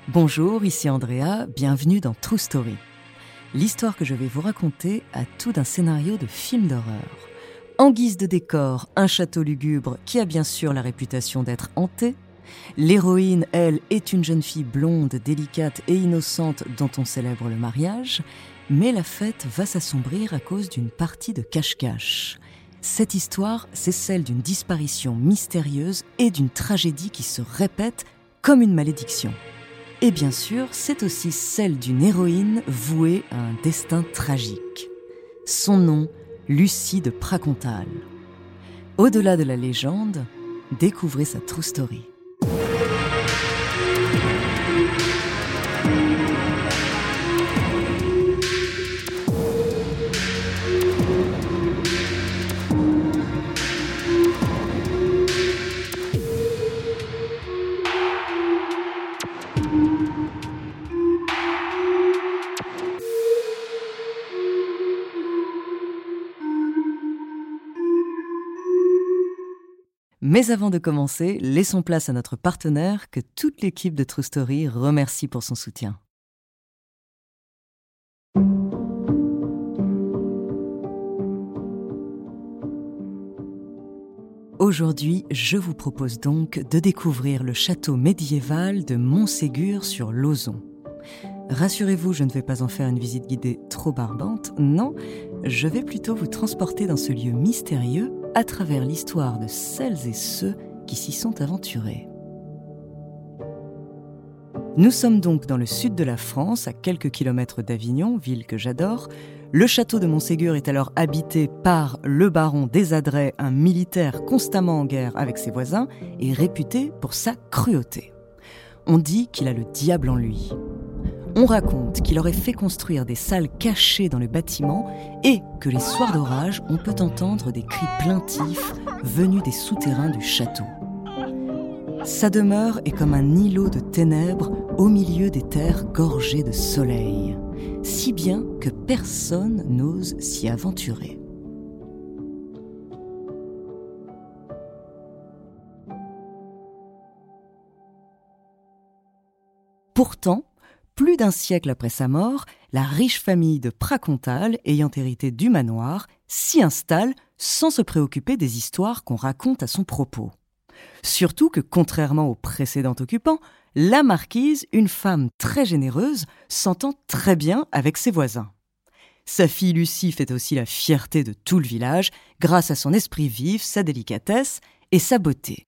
Bonjour, ici Andrea, bienvenue dans True Story. L'histoire que je vais vous raconter a tout d'un scénario de film d'horreur. En guise de décor, un château lugubre qui a bien sûr la réputation d'être hanté. L'héroïne, elle, est une jeune fille blonde, délicate et innocente dont on célèbre le mariage. Mais la fête va s'assombrir à cause d'une partie de cache-cache. Cette histoire, c'est celle d'une disparition mystérieuse et d'une tragédie qui se répète comme une malédiction. Et bien sûr, c'est aussi celle d'une héroïne vouée à un destin tragique. Son nom, Lucie de Pracontal. Au-delà de la légende, découvrez sa true story. Mais avant de commencer, laissons place à notre partenaire que toute l'équipe de True Story remercie pour son soutien. Aujourd'hui, je vous propose donc de découvrir le château médiéval de Montségur sur l'Ozon. Rassurez-vous, je ne vais pas en faire une visite guidée trop barbante, non, je vais plutôt vous transporter dans ce lieu mystérieux à travers l'histoire de celles et ceux qui s'y sont aventurés. Nous sommes donc dans le sud de la France, à quelques kilomètres d'Avignon, ville que j'adore. Le château de Montségur est alors habité par le baron des Adrets, un militaire constamment en guerre avec ses voisins et réputé pour sa cruauté. On dit qu'il a le diable en lui. On raconte qu'il aurait fait construire des salles cachées dans le bâtiment et que les soirs d'orage, on peut entendre des cris plaintifs venus des souterrains du château. Sa demeure est comme un îlot de ténèbres au milieu des terres gorgées de soleil, si bien que personne n'ose s'y aventurer. Pourtant, plus d'un siècle après sa mort, la riche famille de Pracontal, ayant hérité du manoir, s'y installe sans se préoccuper des histoires qu'on raconte à son propos. Surtout que, contrairement au précédent occupant, la marquise, une femme très généreuse, s'entend très bien avec ses voisins. Sa fille Lucie fait aussi la fierté de tout le village grâce à son esprit vif, sa délicatesse et sa beauté.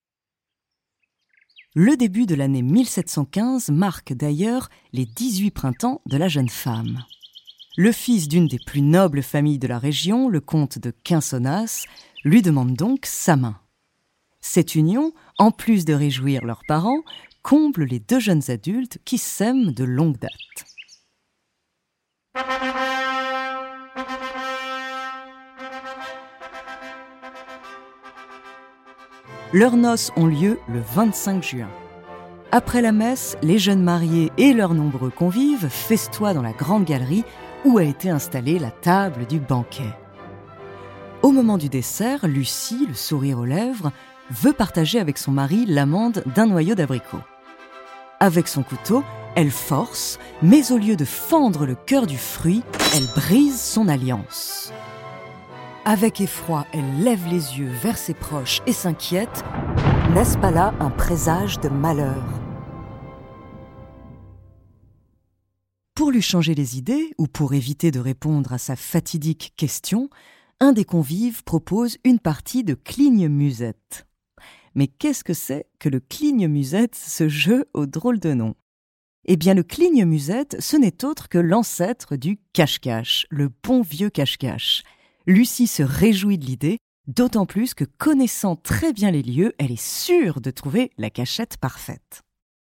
Le début de l'année 1715 marque d'ailleurs les 18 printemps de la jeune femme. Le fils d'une des plus nobles familles de la région, le comte de Quinsonnas, lui demande donc sa main. Cette union, en plus de réjouir leurs parents, comble les deux jeunes adultes qui s'aiment de longue date. Leurs noces ont lieu le 25 juin. Après la messe, les jeunes mariés et leurs nombreux convives festoient dans la grande galerie où a été installée la table du banquet. Au moment du dessert, Lucie, le sourire aux lèvres, veut partager avec son mari l'amande d'un noyau d'abricot. Avec son couteau, elle force, mais au lieu de fendre le cœur du fruit, elle brise son alliance. Avec effroi, elle lève les yeux vers ses proches et s'inquiète. N'est-ce pas là un présage de malheur ? Pour lui changer les idées, ou pour éviter de répondre à sa fatidique question, un des convives propose une partie de cligne-musette. Mais qu'est-ce que c'est que le cligne-musette, ce jeu au drôle de nom ? Eh bien, le cligne-musette, ce n'est autre que l'ancêtre du cache-cache, le bon vieux cache-cache. Lucie se réjouit de l'idée, d'autant plus que, connaissant très bien les lieux, elle est sûre de trouver la cachette parfaite.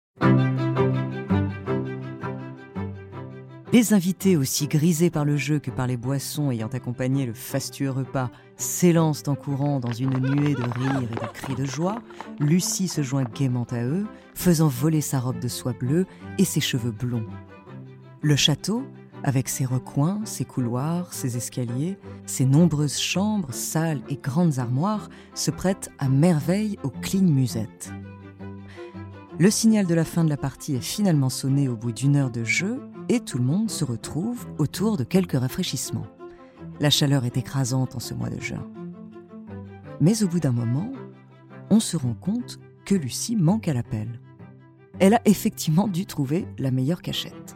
Les invités, aussi grisés par le jeu que par les boissons ayant accompagné le fastueux repas, s'élancent en courant dans une nuée de rires et de cris de joie. Lucie se joint gaiement à eux, faisant voler sa robe de soie bleue et ses cheveux blonds. Le château, avec ses recoins, ses couloirs, ses escaliers, ses nombreuses chambres, salles et grandes armoires, se prête à merveille aux cligne-musettes. Le signal de la fin de la partie est finalement sonné au bout d'1 heure de jeu et tout le monde se retrouve autour de quelques rafraîchissements. La chaleur est écrasante en ce mois de juin. Mais au bout d'un moment, on se rend compte que Lucie manque à l'appel. Elle a effectivement dû trouver la meilleure cachette.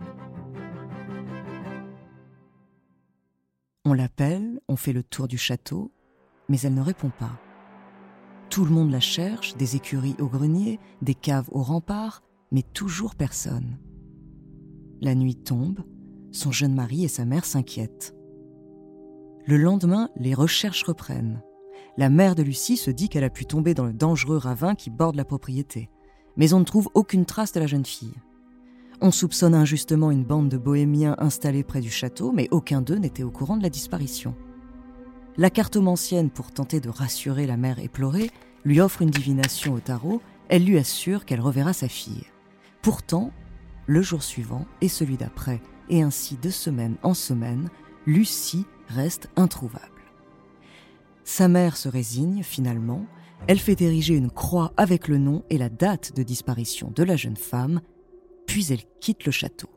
On l'appelle, on fait le tour du château, mais elle ne répond pas. Tout le monde la cherche, des écuries au grenier, des caves au rempart, mais toujours personne. La nuit tombe, son jeune mari et sa mère s'inquiètent. Le lendemain, les recherches reprennent. La mère de Lucie se dit qu'elle a pu tomber dans le dangereux ravin qui borde la propriété. Mais on ne trouve aucune trace de la jeune fille. On soupçonne injustement une bande de bohémiens installés près du château, mais aucun d'eux n'était au courant de la disparition. La cartomancienne, pour tenter de rassurer la mère éplorée, lui offre une divination au tarot. Elle lui assure qu'elle reverra sa fille. Pourtant, le jour suivant et celui d'après, et ainsi de semaine en semaine, Lucie reste introuvable. Sa mère se résigne finalement. Elle fait ériger une croix avec le nom et la date de disparition de la jeune femme, puis elle quitte le château.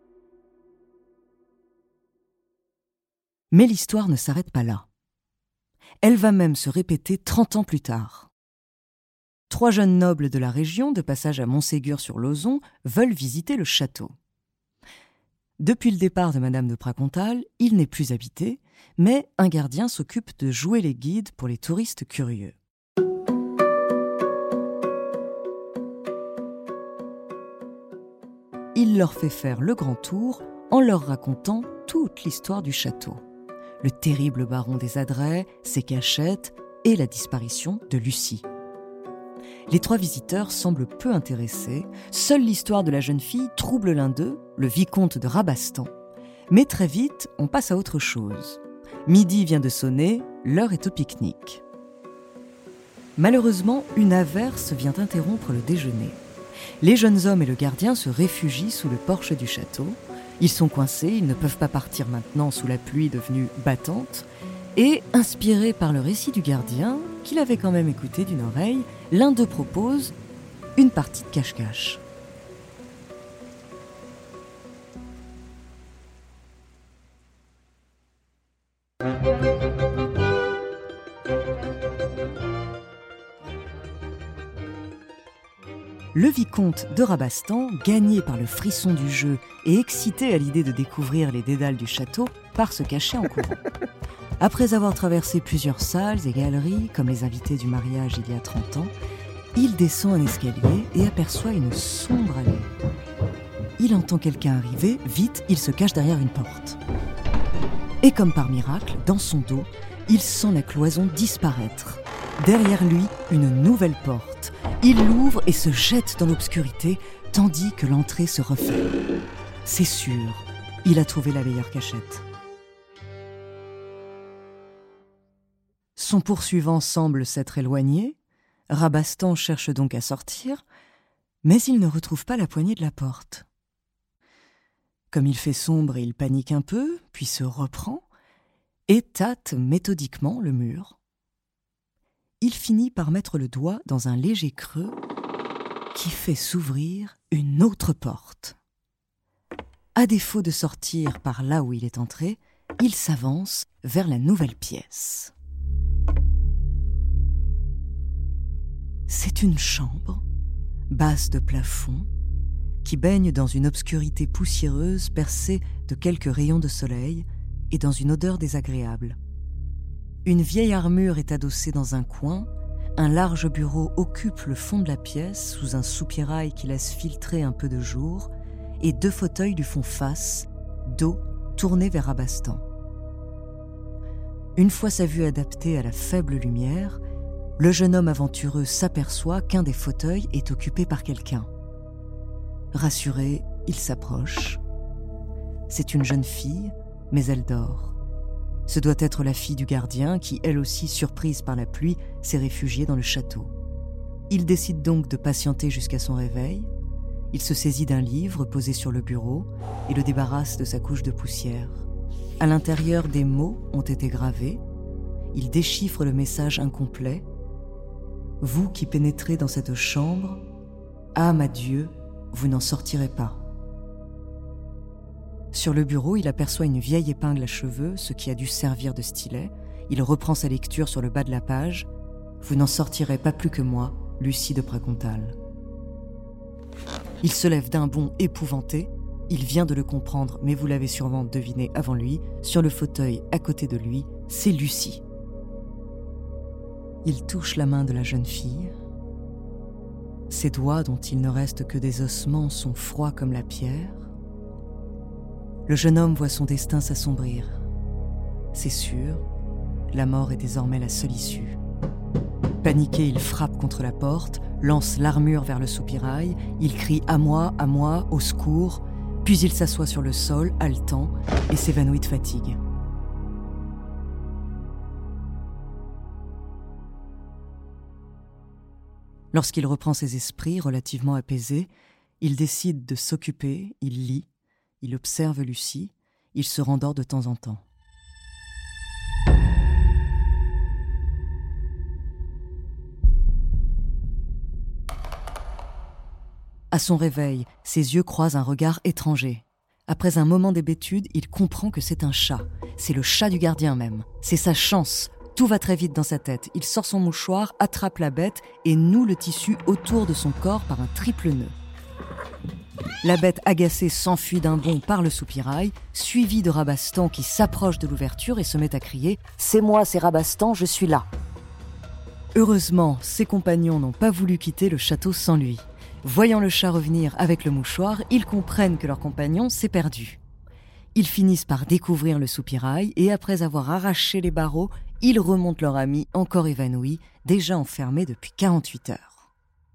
Mais l'histoire ne s'arrête pas là. Elle va même se répéter 30 ans plus tard. 3 jeunes nobles de la région, de passage à Montségur-sur-Lauzon, veulent visiter le château. Depuis le départ de Madame de Pracontal, il n'est plus habité, mais un gardien s'occupe de jouer les guides pour les touristes curieux. Il leur fait faire le grand tour en leur racontant toute l'histoire du château. Le terrible baron des Adrets, ses cachettes et la disparition de Lucie. Les 3 visiteurs semblent peu intéressés. Seule l'histoire de la jeune fille trouble l'un d'eux, le vicomte de Rabastan. Mais très vite, on passe à autre chose. Midi vient de sonner, l'heure est au pique-nique. Malheureusement, une averse vient interrompre le déjeuner. Les jeunes hommes et le gardien se réfugient sous le porche du château. Ils sont coincés, ils ne peuvent pas partir maintenant sous la pluie devenue battante. Et, inspiré par le récit du gardien, qu'il avait quand même écouté d'une oreille, l'un d'eux propose une partie de cache-cache. Le vicomte de Rabastan, gagné par le frisson du jeu et excité à l'idée de découvrir les dédales du château, part se cacher en courant. Après avoir traversé plusieurs salles et galeries, comme les invités du mariage il y a 30 ans, il descend un escalier et aperçoit une sombre allée. Il entend quelqu'un arriver, vite, il se cache derrière une porte. Et comme par miracle, dans son dos, il sent la cloison disparaître. Derrière lui, une nouvelle porte. Il l'ouvre et se jette dans l'obscurité, tandis que l'entrée se referme. C'est sûr, il a trouvé la meilleure cachette. Son poursuivant semble s'être éloigné. Rabastan cherche donc à sortir, mais il ne retrouve pas la poignée de la porte. Comme il fait sombre, il panique un peu, puis se reprend et tâte méthodiquement le mur. Il finit par mettre le doigt dans un léger creux qui fait s'ouvrir une autre porte. À défaut de sortir par là où il est entré, il s'avance vers la nouvelle pièce. C'est une chambre, basse de plafond, qui baigne dans une obscurité poussiéreuse percée de quelques rayons de soleil et dans une odeur désagréable. Une vieille armure est adossée dans un coin, un large bureau occupe le fond de la pièce sous un soupirail qui laisse filtrer un peu de jour, et 2 fauteuils lui font face, dos tourné vers Rabastan. Une fois sa vue adaptée à la faible lumière, le jeune homme aventureux s'aperçoit qu'un des fauteuils est occupé par quelqu'un. Rassuré, il s'approche. C'est une jeune fille, mais elle dort. Ce doit être la fille du gardien qui, elle aussi surprise par la pluie, s'est réfugiée dans le château. Il décide donc de patienter jusqu'à son réveil. Il se saisit d'un livre posé sur le bureau et le débarrasse de sa couche de poussière. À l'intérieur, des mots ont été gravés. Il déchiffre le message incomplet. « Vous qui pénétrez dans cette chambre, « Âme à Dieu, vous n'en sortirez pas ». Sur le bureau, il aperçoit une vieille épingle à cheveux, ce qui a dû servir de stylet. Il reprend sa lecture sur le bas de la page. « Vous n'en sortirez pas plus que moi, Lucie de Pracontal ». Il se lève d'un bond épouvanté. Il vient de le comprendre, mais vous l'avez sûrement deviné avant lui. Sur le fauteuil, à côté de lui, c'est Lucie. Il touche la main de la jeune fille. Ses doigts, dont il ne reste que des ossements, sont froids comme la pierre. Le jeune homme voit son destin s'assombrir. C'est sûr, la mort est désormais la seule issue. Paniqué, il frappe contre la porte, lance l'armure vers le soupirail, il crie « À moi, au secours !» Puis il s'assoit sur le sol, haletant, et s'évanouit de fatigue. Lorsqu'il reprend ses esprits relativement apaisés, il décide de s'occuper, il lit, il observe Lucie, il se rendort de temps en temps. À son réveil, ses yeux croisent un regard étranger. Après un moment d'hébétude, il comprend que c'est un chat. C'est le chat du gardien même. C'est sa chance. Tout va très vite dans sa tête. Il sort son mouchoir, attrape la bête et noue le tissu autour de son corps par un triple nœud. La bête agacée s'enfuit d'un bond par le soupirail, suivie de Rabastan qui s'approche de l'ouverture et se met à crier « C'est moi, c'est Rabastan, je suis là !» Heureusement, ses compagnons n'ont pas voulu quitter le château sans lui. Voyant le chat revenir avec le mouchoir, ils comprennent que leur compagnon s'est perdu. Ils finissent par découvrir le soupirail et après avoir arraché les barreaux, ils remontent leur ami encore évanoui, déjà enfermé depuis 48 heures.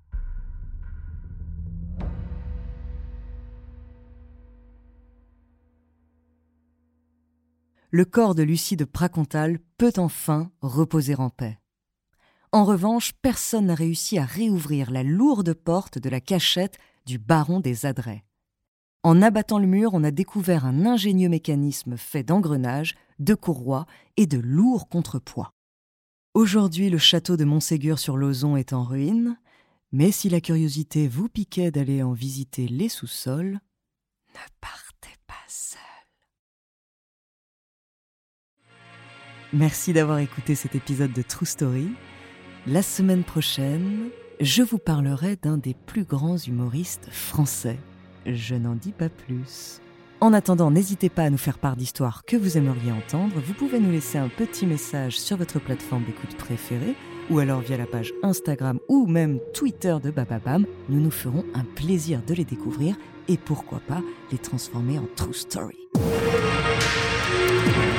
Le corps de Lucie de Pracontal peut enfin reposer en paix. En revanche, personne n'a réussi à réouvrir la lourde porte de la cachette du baron des Adrets. En abattant le mur, on a découvert un ingénieux mécanisme fait d'engrenages, de courroies et de lourds contrepoids. Aujourd'hui, le château de Montségur-sur-Lauzon est en ruine, mais si la curiosité vous piquait d'aller en visiter les sous-sols, ne partez pas seul. Merci d'avoir écouté cet épisode de True Story. La semaine prochaine, je vous parlerai d'un des plus grands humoristes français. Je n'en dis pas plus. En attendant, n'hésitez pas à nous faire part d'histoires que vous aimeriez entendre. Vous pouvez nous laisser un petit message sur votre plateforme d'écoute préférée ou alors via la page Instagram ou même Twitter de Bababam. Nous nous ferons un plaisir de les découvrir et pourquoi pas les transformer en True Story.